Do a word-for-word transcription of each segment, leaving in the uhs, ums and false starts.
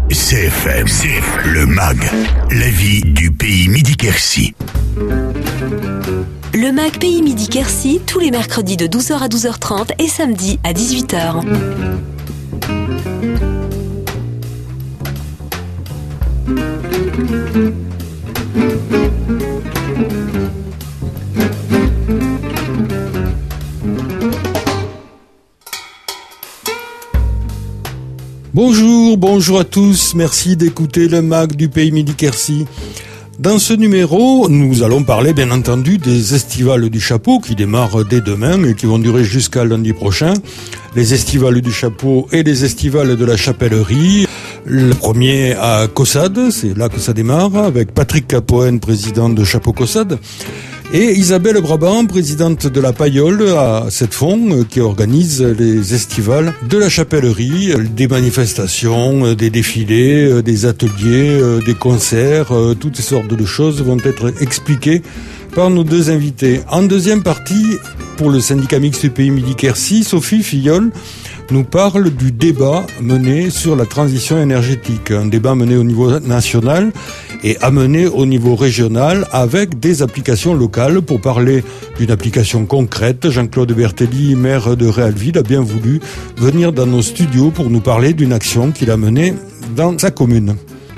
C F M, C F M, le M A G, la vie du pays Midi-Quercy. Le M A G Pays Midi-Quercy, tous les mercredis de douze heures à douze heures trente et samedi à dix-huit heures. Bonjour, bonjour à tous, merci d'écouter le M A G du pays Midi-Quercy. Dans ce numéro, nous allons parler bien entendu des estivales du Chapeau qui démarrent dès demain et qui vont durer jusqu'à lundi prochain. Les estivales du Chapeau et les estivales de la Chapellerie. Le premier à Caussade, c'est là que ça démarre, avec Patrick Capoen, président de Chapeau Caussade, et Isabelle Brabant, présidente de la Paillole à Sept-Fonds, qui organise les estivales de la Chapellerie, des manifestations, des défilés, des ateliers, des concerts, toutes sortes de choses vont être expliquées par nos deux invités. En deuxième partie, pour le syndicat mixte du pays Midi-Quercy, Sophie Fillol nous parle du débat mené sur la transition énergétique. Un débat mené au niveau national et amené au niveau régional avec des applications locales. Pour parler d'une application concrète, Jean-Claude Bertelli, maire de Réalville, a bien voulu venir dans nos studios pour nous parler d'une action qu'il a menée dans sa commune.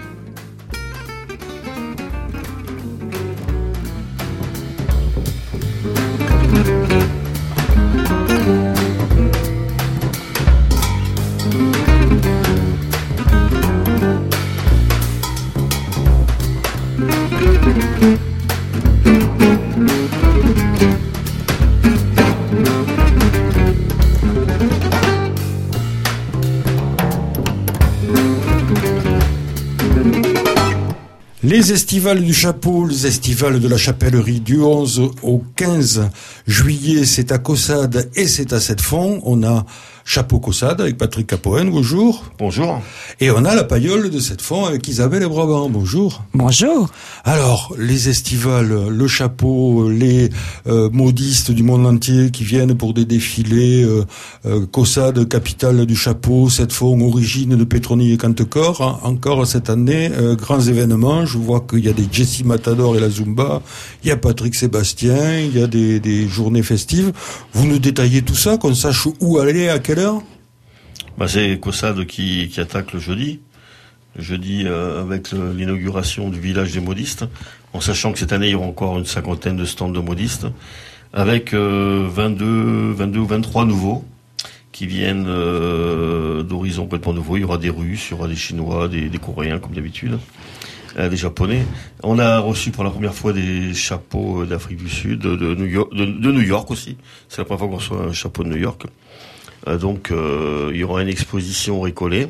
Les estivales du Chapeau, les estivales de la Chapellerie du onze au quinze juillet, c'est à Caussade et c'est à Sept-Fonds. On a Chapeau Caussade avec Patrick Capoen, bonjour. Bonjour. Et on a la Paillole de Sept-Fonds avec Isabelle Brabant, bonjour. Bonjour. Alors, les estivales, le Chapeau, les euh, modistes du monde entier qui viennent pour des défilés, euh, euh, Caussade, capitale du Chapeau, Sept-Fonds, origine de Pétroni et Cantecor, hein, encore cette année, euh, grands événements. Je vois qu'il y a des Jessie Matador et la Zumba, il y a Patrick Sébastien, il y a des, des journées festives. Vous nous détaillez tout ça, qu'on sache où aller, à quelle heure? Bah, c'est Caussade qui, qui attaque le jeudi. Le jeudi, euh, avec le, l'inauguration du village des modistes, en sachant que cette année, il y aura encore une cinquantaine de stands de modistes, avec euh, vingt-deux, vingt-deux ou vingt-trois nouveaux qui viennent euh, d'horizons complètement nouveaux. Il y aura des Russes, il y aura des Chinois, des, des Coréens, comme d'habitude. Euh, des Japonais. On a reçu pour la première fois des chapeaux d'Afrique du Sud, de, de, New, York, de, de New York aussi. C'est la première fois qu'on reçoit un chapeau de New York. Euh, donc euh, il y aura une exposition récolée.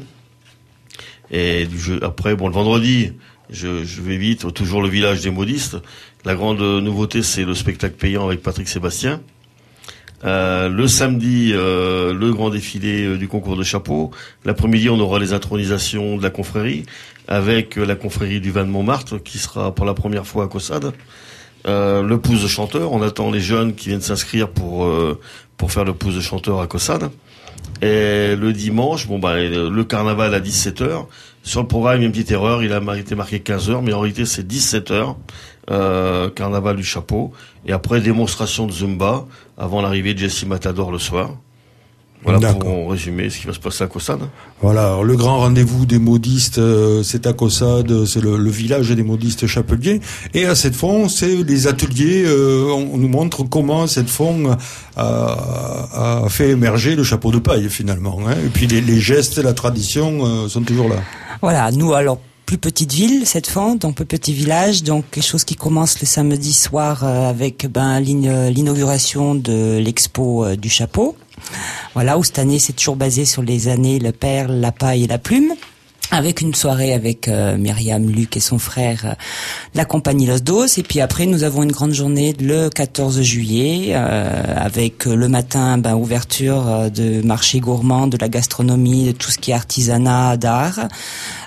Et du jeu, après, bon, le vendredi, je, je vais vite, toujours le village des modistes. La grande nouveauté, c'est le spectacle payant avec Patrick Sébastien. Euh, le samedi, euh, le grand défilé euh, du concours de chapeaux. L'après-midi, on aura les intronisations de la confrérie avec euh, la confrérie du vin de Montmartre qui sera pour la première fois à Caussade. Euh, le pouce de chanteur, on attend les jeunes qui viennent s'inscrire pour euh, pour faire le pouce de chanteur à Caussade. Et le dimanche, bon bah le carnaval à dix-sept heures. Sur le programme, il y a une petite erreur, il a été marqué quinze heures, mais en réalité c'est dix-sept heures. Euh, carnaval du Chapeau, et après démonstration de Zumba avant l'arrivée de Jessie Matador le soir. Voilà. D'accord. Pour résumer ce qui va se passer à Caussade. Voilà, alors le grand rendez-vous des modistes, euh, c'est à Caussade, c'est le, le village des modistes chapeliers, et à Sept-Fonds, c'est les ateliers, euh, on, on nous montre comment Sept-Fonds a, a fait émerger le chapeau de paille finalement, hein, et puis les, les gestes, la tradition euh, sont toujours là. Voilà, nous alors plus petite ville, Sept-Fonds, donc plus petit village, donc quelque chose qui commence le samedi soir euh, avec ben l'inauguration de l'expo euh, du chapeau. Voilà, où cette année c'est toujours basé sur les années le perle, la paille et la plume. Avec une soirée avec euh, Myriam, Luc et son frère, euh, la compagnie Los Dos. Et puis après, nous avons une grande journée le quatorze juillet, euh, avec euh, le matin, ben, ouverture euh, de marché gourmand, de la gastronomie, de tout ce qui est artisanat, d'art,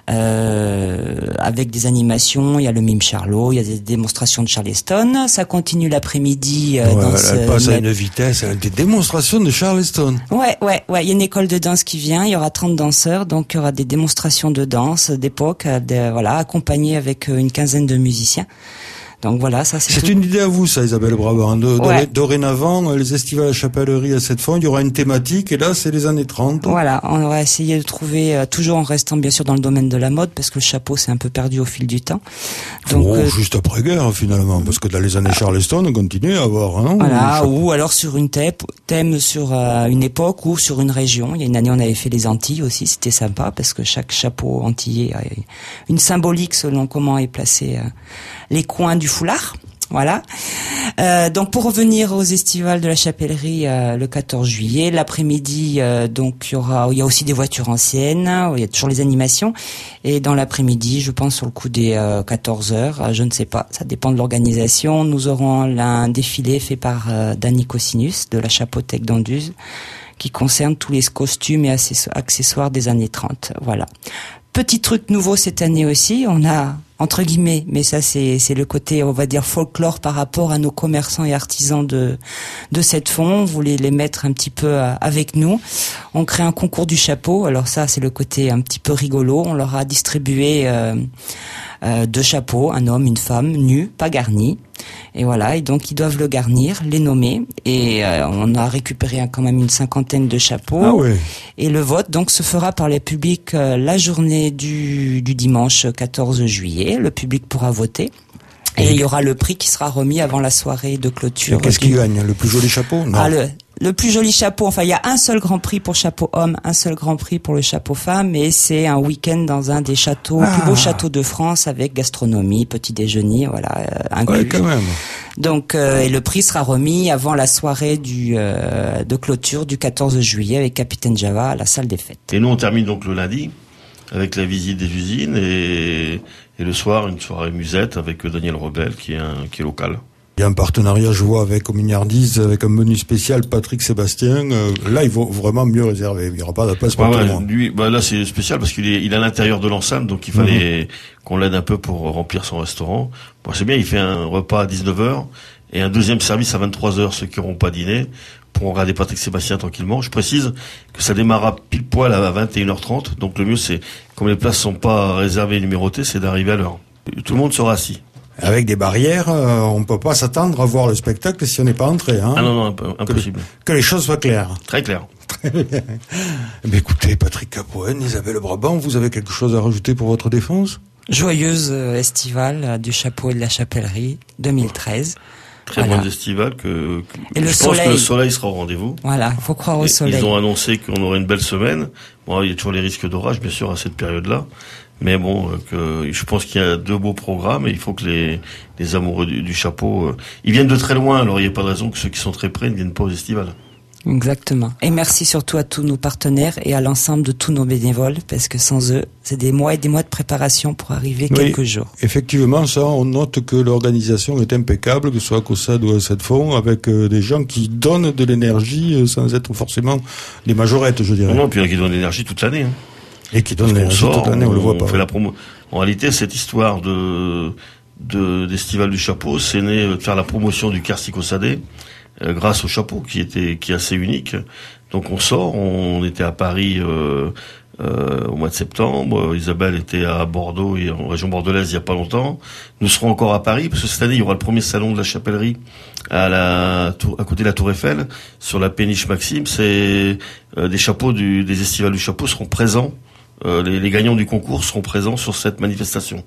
euh, avec des animations. Il y a le mime Charlot, il y a des démonstrations de Charleston. Ça continue l'après-midi. Euh, ouais, dans elle ce, passe à une vitesse, elle a des démonstrations de Charleston. Ouais, ouais, ouais. Il y a une école de danse qui vient. Il y aura trente danseurs, donc il y aura des démonstrations de danse d'époque, de, voilà, accompagnées avec une quinzaine de musiciens. Donc voilà, ça c'est. C'est tout. une idée à vous, ça, Isabelle Brabant. De, ouais. Dorénavant, les estivales à Chapellerie à cette fois, il y aura une thématique, et là, c'est les années trente. Voilà, on va essayer de trouver, euh, toujours en restant bien sûr dans le domaine de la mode, parce que le chapeau s'est un peu perdu au fil du temps. Donc, oh, euh, juste après-guerre, finalement, parce que dans les années Charleston, on continue à avoir, hein. Voilà, ou alors sur une thème, thème sur euh, une époque ou sur une région. Il y a une année, on avait fait les Antilles aussi, c'était sympa, parce que chaque chapeau antillais a une symbolique selon comment est placé euh, les coins du foulard. Voilà. Euh, donc pour revenir aux estivales de la Chapellerie euh, le quatorze juillet, l'après-midi, euh, donc il y aura, il y a aussi des voitures anciennes, il y a toujours les animations, et dans l'après-midi, je pense sur le coup des euh, quatorze heures, euh, je ne sais pas, ça dépend de l'organisation. Nous aurons un défilé fait par euh, Danny Cosinus de la Chapeauthèque d'Anduze, qui concerne tous les costumes et accessoires des années trente. Voilà. Petit truc nouveau cette année aussi, on a entre guillemets, mais ça c'est c'est le côté, on va dire, folklore par rapport à nos commerçants et artisans de de cette fond. On voulait les mettre un petit peu avec nous. On crée un concours du chapeau. Alors ça c'est le côté un petit peu rigolo. On leur a distribué euh, euh, deux chapeaux, un homme, une femme, nus, pas garnis. Et voilà, et donc ils doivent le garnir, les nommer, et euh, on a récupéré quand même une cinquantaine de chapeaux. Ah ouais. Et le vote donc se fera par les publics euh, la journée du, du dimanche quatorze juillet. Le public pourra voter. Et, et il y aura le prix qui sera remis avant la soirée de clôture. Qu'est-ce qui gagne? Le plus joli chapeau? Non. Ah, le, le plus joli chapeau. Enfin, il y a un seul grand prix pour chapeau homme, un seul grand prix pour le chapeau femme, et c'est un week-end dans un des châteaux, ah. plus beaux châteaux de France, avec gastronomie, petit déjeuner, voilà, euh, inclus. Ouais, quand même. Donc, euh, et le prix sera remis avant la soirée du euh, de clôture du quatorze juillet avec Capitaine Java à la salle des fêtes. Et nous, on termine donc le lundi avec la visite des usines et, et le soir, une soirée musette avec Daniel Roglel qui est, un, qui est local. Il y a un partenariat, je vois, avec Mignardise, avec un menu spécial Patrick Sébastien. Euh, là, il vaut vraiment mieux réserver. Il n'y aura pas de place pour ouais, tout le ouais, monde. Lui, bah là, c'est spécial parce qu'il est, il est à l'intérieur de l'enceinte, donc il fallait mmh. qu'on l'aide un peu pour remplir son restaurant. Bon, c'est bien, il fait un repas à dix-neuf heures et un deuxième service à vingt-trois heures, ceux qui n'auront pas dîné, pour regarder Patrick Sébastien tranquillement. Je précise que ça démarra pile poil à vingt et une heures trente, donc le mieux c'est, comme les places sont pas réservées et numérotées, c'est d'arriver à l'heure. Tout le monde sera assis. Avec des barrières, euh, on peut pas s'attendre à voir le spectacle si on n'est pas entré. Hein. Ah non, non, impossible. Que, que les choses soient claires. Très clair. Très bien. Mais écoutez, Patrick Capoen, Isabelle Brabant, vous avez quelque chose à rajouter pour votre défense? Joyeuse euh, estivale euh, du chapeau et de la Chapellerie deux mille treize. Très voilà. bonne estivale que, que et je le pense soleil. que le soleil sera au rendez-vous. Voilà, il faut croire au et, soleil. Ils ont annoncé qu'on aurait une belle semaine. Bon, il y a toujours les risques d'orage, bien sûr, à cette période-là. Mais bon, euh, que je pense qu'il y a deux beaux programmes et il faut que les, les amoureux du, du chapeau, euh, ils viennent de très loin. Alors il n'y a pas de raison que ceux qui sont très près ne viennent pas aux estivales. Exactement. Et merci surtout à tous nos partenaires et à l'ensemble de tous nos bénévoles, parce que sans eux, c'est des mois et des mois de préparation pour arriver oui, quelques jours. Effectivement, ça, on note que l'organisation est impeccable, que ce soit à COSAD ou à cette fond, avec euh, des gens qui donnent de l'énergie euh, sans être forcément des majorettes, je dirais. Non, non, puis il y en a qui donnent de l'énergie toute l'année. Hein. Et qui donnent de l'énergie toute l'année, on, on le voit pas. On fait la promo. En réalité, cette histoire de, de, d'Estival du Chapeau, c'est né de faire la promotion du Quercy Cossadais, euh, grâce au chapeau, qui était, qui est assez unique. Donc on sort, on était à Paris, euh, euh, au mois de septembre. Isabelle était à Bordeaux et en région bordelaise il y a pas longtemps. Nous serons encore à Paris, parce que cette année, il y aura le premier salon de la chapellerie à la tour, à côté de la Tour Eiffel, sur la péniche Maxime. C'est, euh, des chapeaux du, des estivales du chapeau seront présents. Euh, les, les gagnants du concours seront présents sur cette manifestation.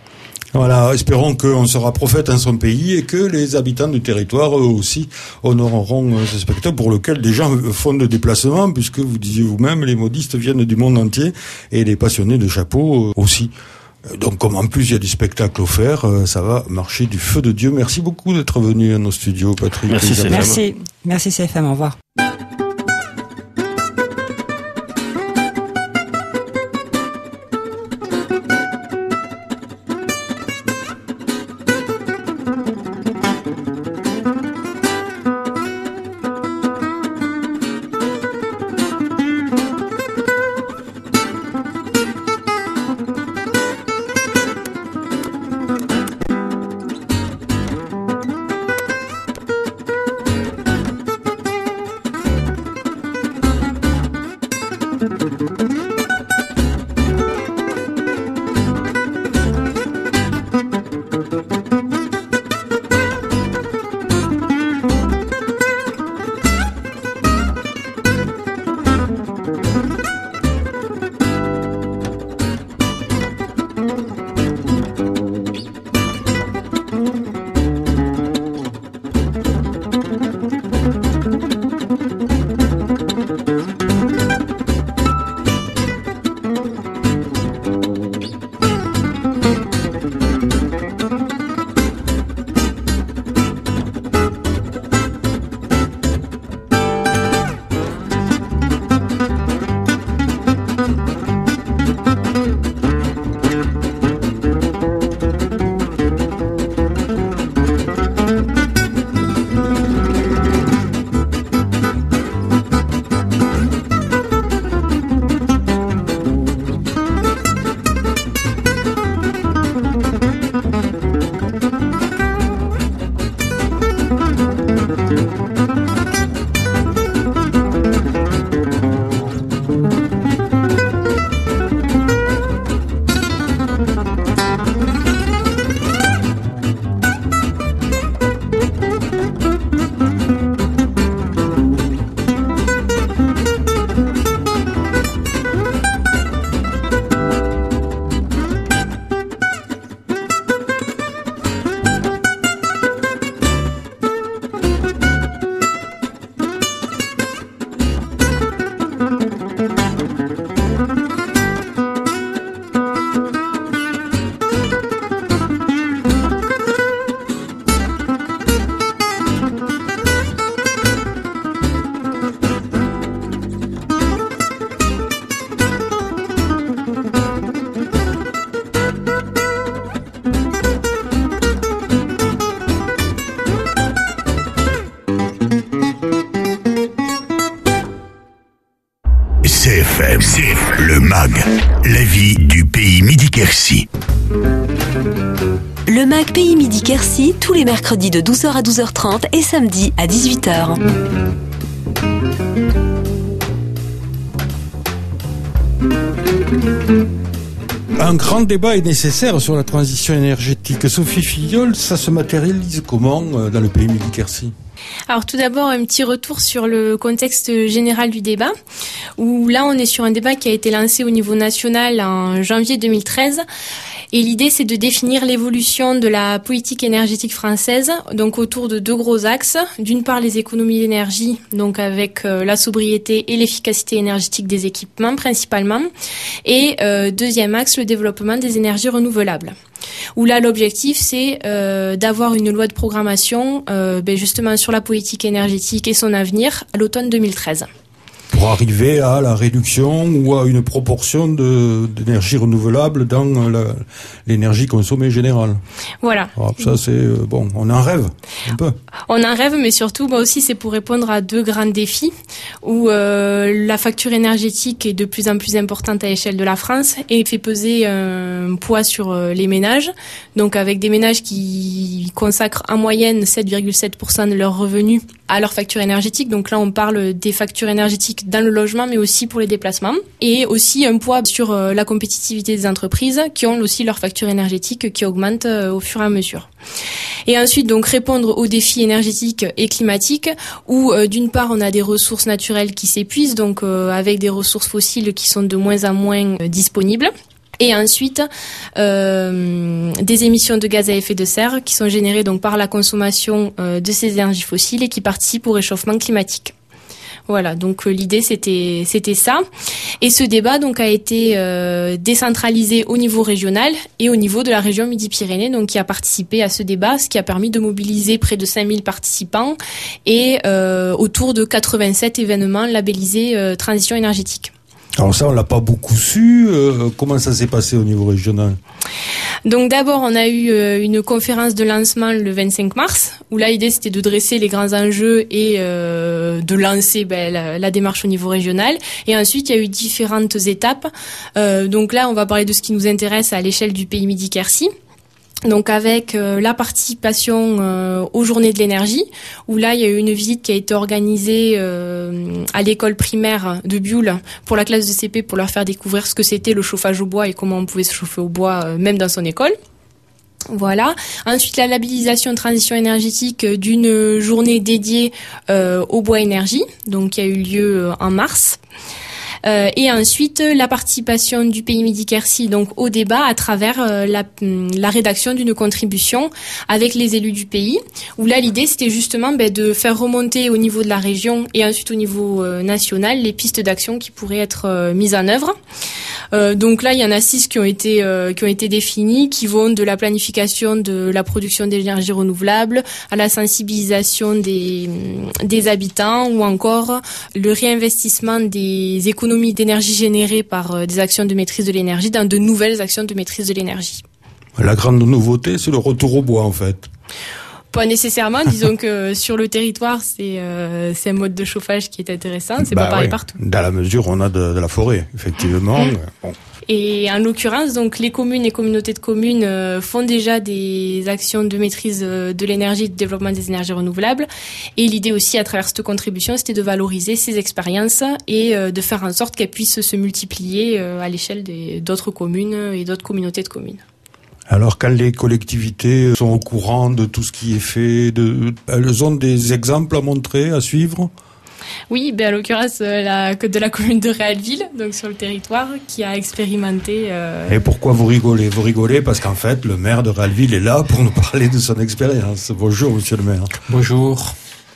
Voilà, espérons qu'on sera prophète en son pays et que les habitants du territoire, eux aussi, honoreront ce spectacle pour lequel des gens font le déplacement, puisque vous disiez vous-même, les modistes viennent du monde entier et les passionnés de chapeaux aussi. Donc comme en plus il y a des spectacles offerts, ça va marcher du feu de Dieu. Merci beaucoup d'être venu à nos studios, Patrick. Merci C F M. Merci, merci C F M, au revoir. M. C'est le M A G, la vie du pays Midi-Quercy. Le M A G Pays Midi-Quercy, tous les mercredis de douze heures à douze heures trente et samedi à dix-huit heures. Un grand débat est nécessaire sur la transition énergétique. Sophie Filleul, ça se matérialise comment dans le pays Midi-Quercy ? Alors tout d'abord, un petit retour sur le contexte général du débat, où là on est sur un débat qui a été lancé au niveau national en janvier deux mille treize. Et l'idée, c'est de définir l'évolution de la politique énergétique française, donc autour de deux gros axes. D'une part, les économies d'énergie, donc avec euh, la sobriété et l'efficacité énergétique des équipements principalement. Et euh, deuxième axe, le développement des énergies renouvelables. Où là, l'objectif, c'est euh, d'avoir une loi de programmation euh, ben justement sur la politique énergétique et son avenir à l'automne deux mille treize. Pour arriver à la réduction ou à une proportion de, d'énergie renouvelable dans la, l'énergie consommée générale. Voilà. Alors ça, c'est euh, bon, on en rêve un peu. On en rêve, mais surtout, bah aussi, c'est pour répondre à deux grands défis où euh, la facture énergétique est de plus en plus importante à l'échelle de la France et fait peser un poids sur euh, les ménages. Donc, avec des ménages qui consacrent en moyenne sept virgule sept pour cent de leurs revenus à leur facture énergétique. Donc là, on parle des factures énergétiques dans le logement, mais aussi pour les déplacements. Et aussi un poids sur euh, la compétitivité des entreprises qui ont aussi leur facture énergétique qui augmente euh, au fur et à mesure. Et ensuite, donc, répondre aux défis énergétiques et climatiques où, euh, d'une part, on a des ressources naturelles qui s'épuisent, donc euh, avec des ressources fossiles qui sont de moins en moins euh, disponibles. Et ensuite, euh, des émissions de gaz à effet de serre qui sont générées donc par la consommation euh, de ces énergies fossiles et qui participent au réchauffement climatique. Voilà, donc euh, l'idée c'était c'était ça. Et ce débat donc a été euh, décentralisé au niveau régional et au niveau de la région Midi-Pyrénées, donc qui a participé à ce débat, ce qui a permis de mobiliser près de cinq mille participants et euh, autour de quatre-vingt-sept événements labellisés euh, transition énergétique. Alors ça, on l'a pas beaucoup su. Euh, comment ça s'est passé au niveau régional ? Donc d'abord, on a eu euh, une conférence de lancement le vingt-cinq mars, où là, l'idée, c'était de dresser les grands enjeux et euh, de lancer ben, la, la démarche au niveau régional. Et ensuite, il y a eu différentes étapes. Euh, donc là, on va parler de ce qui nous intéresse à l'échelle du pays Midi-Quercy. Donc avec euh, la participation euh, aux journées de l'énergie, où là il y a eu une visite qui a été organisée euh, à l'école primaire de Bioul pour la classe de C P pour leur faire découvrir ce que c'était le chauffage au bois et comment on pouvait se chauffer au bois euh, même dans son école. Voilà. Ensuite, la labellisation de transition énergétique d'une journée dédiée euh, au bois énergie, donc qui a eu lieu en mars. Euh, et ensuite la participation du pays Midi-Quercy donc au débat à travers euh, la, la rédaction d'une contribution avec les élus du pays, où là l'idée c'était justement ben, de faire remonter au niveau de la région et ensuite au niveau euh, national les pistes d'action qui pourraient être euh, mises en œuvre. Euh, donc là il y en a six qui ont été euh, qui ont été définies, qui vont de la planification de la production d'énergie renouvelable à la sensibilisation des des habitants ou encore le réinvestissement des économies d'énergie générée par des actions de maîtrise de l'énergie dans de nouvelles actions de maîtrise de l'énergie. La grande nouveauté, c'est le retour au bois, en fait. Pas nécessairement, disons que sur le territoire, c'est euh, c'est un mode de chauffage qui est intéressant, c'est bah pas pareil oui. partout. Dans la mesure où on a de, de la forêt, effectivement. Mmh. Bon. Et en l'occurrence, donc les communes et communautés de communes euh, font déjà des actions de maîtrise euh, de l'énergie et de développement des énergies renouvelables. Et l'idée aussi, à travers cette contribution, c'était de valoriser ces expériences et euh, de faire en sorte qu'elles puissent se multiplier euh, à l'échelle des, d'autres communes et d'autres communautés de communes. Alors, quand les collectivités sont au courant de tout ce qui est fait, de, elles ont des exemples à montrer, à suivre ? Oui, ben à l'occurrence la, de la commune de Réalville, donc sur le territoire, qui a expérimenté. Euh... Et pourquoi vous rigolez ? Vous rigolez parce qu'en fait, le maire de Réalville est là pour nous parler de son expérience. Bonjour, monsieur le maire. Bonjour.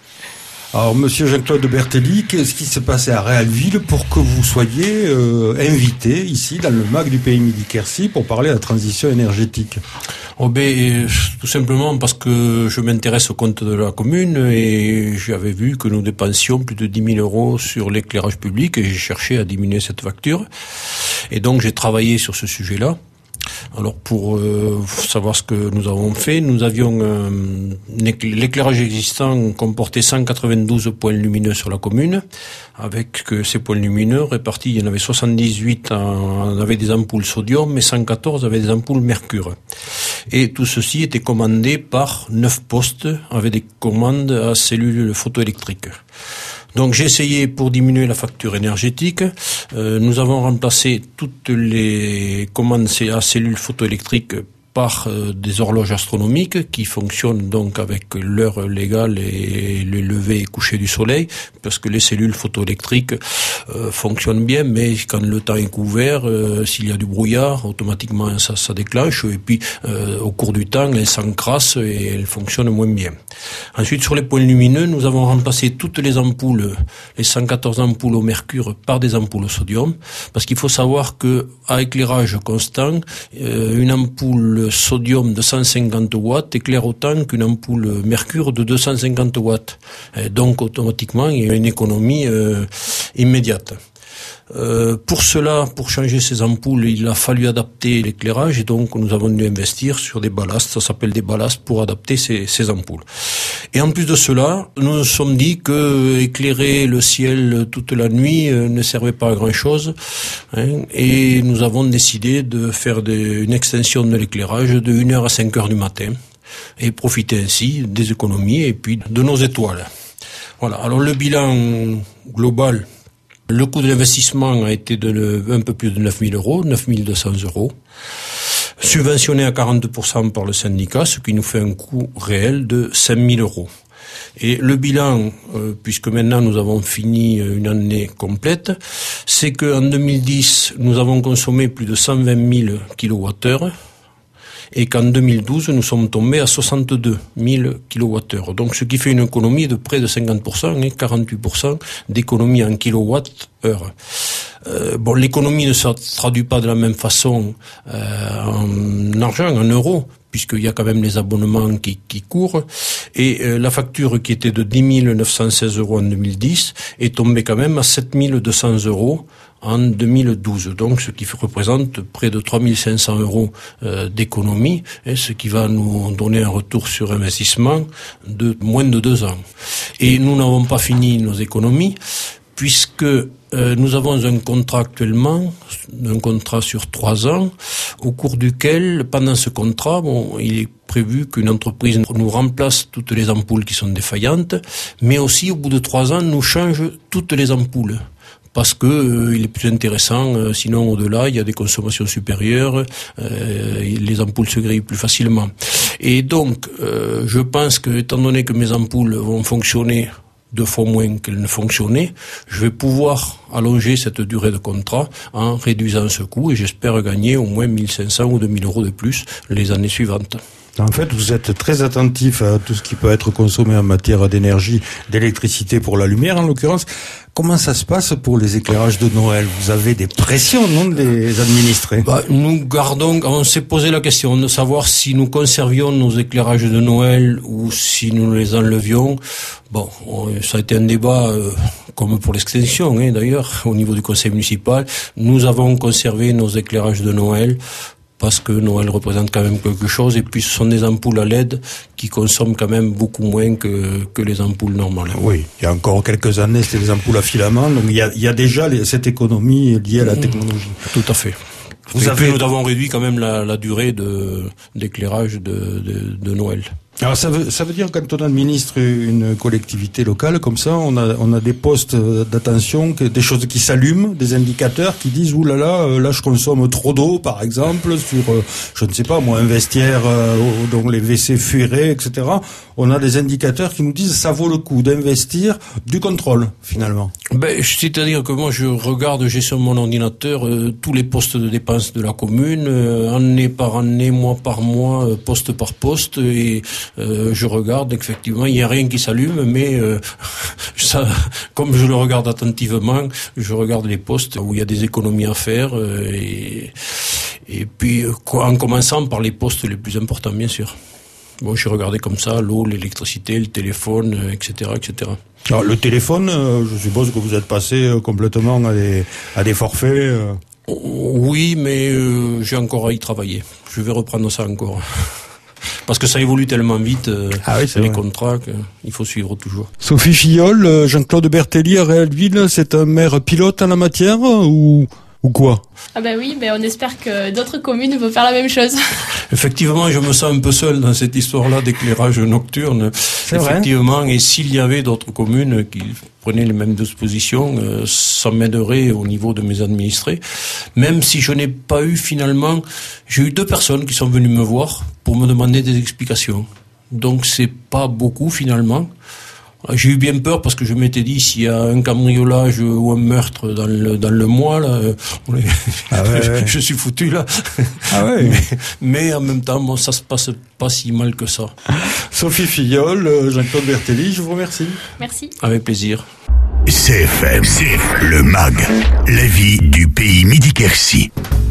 Alors, monsieur Jean-Claude Bertelli, qu'est-ce qui s'est passé à Réalville pour que vous soyez euh, invité ici dans le M A G du pays Midi-Quercy pour parler de la transition énergétique ? Oh ben, tout simplement parce que je m'intéresse au compte de la commune et j'avais vu que nous dépensions plus de dix mille euros sur l'éclairage public et j'ai cherché à diminuer cette facture. Et donc j'ai travaillé sur ce sujet-là. Alors pour euh, savoir ce que nous avons fait, nous avions euh, l'éclairage existant comportait cent quatre-vingt-douze points lumineux sur la commune, avec que ces points lumineux répartis, il y en avait soixante-dix-huit en, avec des ampoules sodium et cent quatorze avec des ampoules mercure. Et tout ceci était commandé par neuf postes avec des commandes à cellules photoélectriques. Donc j'ai essayé, pour diminuer la facture énergétique, euh, nous avons remplacé toutes les commandes à cellules photoélectriques par euh, des horloges astronomiques qui fonctionnent donc avec l'heure légale et le lever et coucher du soleil, parce que les cellules photoélectriques euh, fonctionnent bien, mais quand le temps est couvert, euh, s'il y a du brouillard, automatiquement ça, ça déclenche, et puis euh, au cours du temps, elles s'encrassent et elles fonctionnent moins bien. Ensuite, sur les points lumineux, nous avons remplacé toutes les ampoules, les cent quatorze ampoules au mercure, par des ampoules au sodium, parce qu'il faut savoir que à éclairage constant, euh, une ampoule sodium de cent cinquante watts éclaire autant qu'une ampoule mercure de deux cent cinquante watts. Et donc, automatiquement, il y a une économie euh, immédiate. Euh, pour cela, pour changer ces ampoules, il a fallu adapter l'éclairage et donc nous avons dû investir sur des ballasts, ça s'appelle des ballasts pour adapter ces, ces ampoules. Et en plus de cela, nous nous sommes dit que éclairer le ciel toute la nuit euh, ne servait pas à grand chose, hein, et nous avons décidé de faire des, une extension de l'éclairage de une heure à cinq heures du matin et profiter ainsi des économies et puis de nos étoiles. Voilà. Alors le bilan global, le coût de l'investissement a été de un peu plus de neuf mille euros, neuf mille deux cents euros, subventionné à quarante pour cent par le syndicat, ce qui nous fait un coût réel de cinq mille euros. Et le bilan, euh, puisque maintenant nous avons fini une année complète, c'est qu'en deux mille dix, nous avons consommé plus de cent vingt mille kilowattheures, et qu'en deux mille douze, nous sommes tombés à soixante-deux mille kilowattheures. Donc, ce qui fait une économie de près de cinquante pour cent et quarante-huit pour cent d'économie en kilowattheure. Euh, bon, l'économie ne se traduit pas de la même façon euh, en argent, en euros, puisqu'il y a quand même les abonnements qui, qui courent, et euh, la facture qui était de dix mille neuf cent seize euros en deux mille dix est tombée quand même à sept mille deux cents euros en deux mille douze, donc ce qui représente près de trois mille cinq cents euros euh, d'économie, et ce qui va nous donner un retour sur investissement de moins de deux ans. Et nous n'avons pas fini nos économies, puisque euh, nous avons un contrat actuellement, un contrat sur trois ans, au cours duquel, pendant ce contrat, bon, il est prévu qu'une entreprise nous remplace toutes les ampoules qui sont défaillantes, mais aussi, au bout de trois ans, nous change toutes les ampoules. Parce que euh, il est plus intéressant, euh, sinon au-delà, il y a des consommations supérieures, euh, les ampoules se grillent plus facilement. Et donc, euh, je pense que, étant donné que mes ampoules vont fonctionner deux fois moins qu'elles ne fonctionnaient, je vais pouvoir allonger cette durée de contrat en réduisant ce coût, et j'espère gagner au moins mille cinq cents ou deux mille euros de plus les années suivantes. En fait, vous êtes très attentif à tout ce qui peut être consommé en matière d'énergie, d'électricité pour la lumière en l'occurrence. Comment ça se passe pour les éclairages de Noël? Vous avez des pressions, non, des administrés? Bah, nous gardons, on s'est posé la question de savoir si nous conservions nos éclairages de Noël ou si nous les enlevions. Bon, ça a été un débat, euh, comme pour l'extension, hein, d'ailleurs, au niveau du conseil municipal. Nous avons conservé nos éclairages de Noël, parce que Noël représente quand même quelque chose, et puis ce sont des ampoules à L E D qui consomment quand même beaucoup moins que, que les ampoules normales. Oui, il y a encore quelques années, c'était des ampoules à filament, donc il y a, il y a déjà les, cette économie liée à la technologie. Tout à fait. Vous et avez... puis nous avons réduit quand même la, la durée de, d'éclairage de, de, de Noël. Alors ça veut, ça veut dire quand on administre une collectivité locale comme ça, on a, on a des postes d'attention, des choses qui s'allument, des indicateurs qui disent ouh là là, là je consomme trop d'eau par exemple sur, je ne sais pas moi, un vestiaire euh, dont les W C fuiraient, et cetera. On a des indicateurs qui nous disent ça vaut le coup d'investir du contrôle finalement. Ben c'est-à-dire que moi je regarde, j'ai sur mon ordinateur euh, tous les postes de dépenses de la commune, euh, année par année, mois par mois, euh, poste par poste, et Euh, je regarde, effectivement, il n'y a rien qui s'allume, mais euh, ça, comme je le regarde attentivement, je regarde les postes où il y a des économies à faire, euh, et, et puis quoi, en commençant par les postes les plus importants, bien sûr. Bon, j'ai regardé comme ça l'eau, l'électricité, le téléphone, euh, et cetera, et cetera. Alors, le téléphone, euh, je suppose que vous êtes passé euh, complètement à des, à des forfaits. Euh... Oui, mais euh, j'ai encore à y travailler. Je vais reprendre ça encore. Parce que ça évolue tellement vite, euh, ah oui, les vrai. contrats, qu'il faut suivre toujours. Sophie Fillol, euh, Jean-Claude Bertelli à Réalville, c'est un maire pilote en la matière ou, ou quoi? Ah ben oui, ben on espère que d'autres communes vont faire la même chose. Effectivement, je me sens un peu seul dans cette histoire-là d'éclairage nocturne. C'est Effectivement, vrai. et s'il y avait d'autres communes qui prenaient les mêmes dispositions, euh, ça m'aiderait au niveau de mes administrés. Même si je n'ai pas eu finalement, j'ai eu deux personnes qui sont venues me voir pour me demander des explications. Donc c'est pas beaucoup finalement. J'ai eu bien peur parce que je m'étais dit s'il y a un cambriolage ou un meurtre dans le dans le mois là, on est... ah ouais, ouais. je suis foutu là. Ah ouais. mais, mais en même temps, bon, ça se passe pas si mal que ça. Sophie Fillol, euh, Jean-Claude Bertelli, je vous remercie. Merci. Avec plaisir. C F M, C F M, le M A G, la vie du pays Midi-Quercy.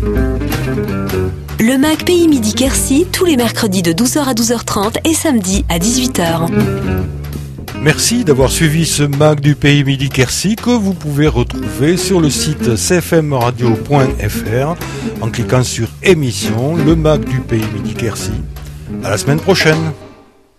Le M A G Pays Midi-Quercy, tous les mercredis de douze heures à douze heures trente et samedi à dix-huit heures. Merci d'avoir suivi ce M A G du pays Midi-Quercy que vous pouvez retrouver sur le site c f m radio point f r en cliquant sur émission, le M A G du pays Midi-Quercy. À la semaine prochaine.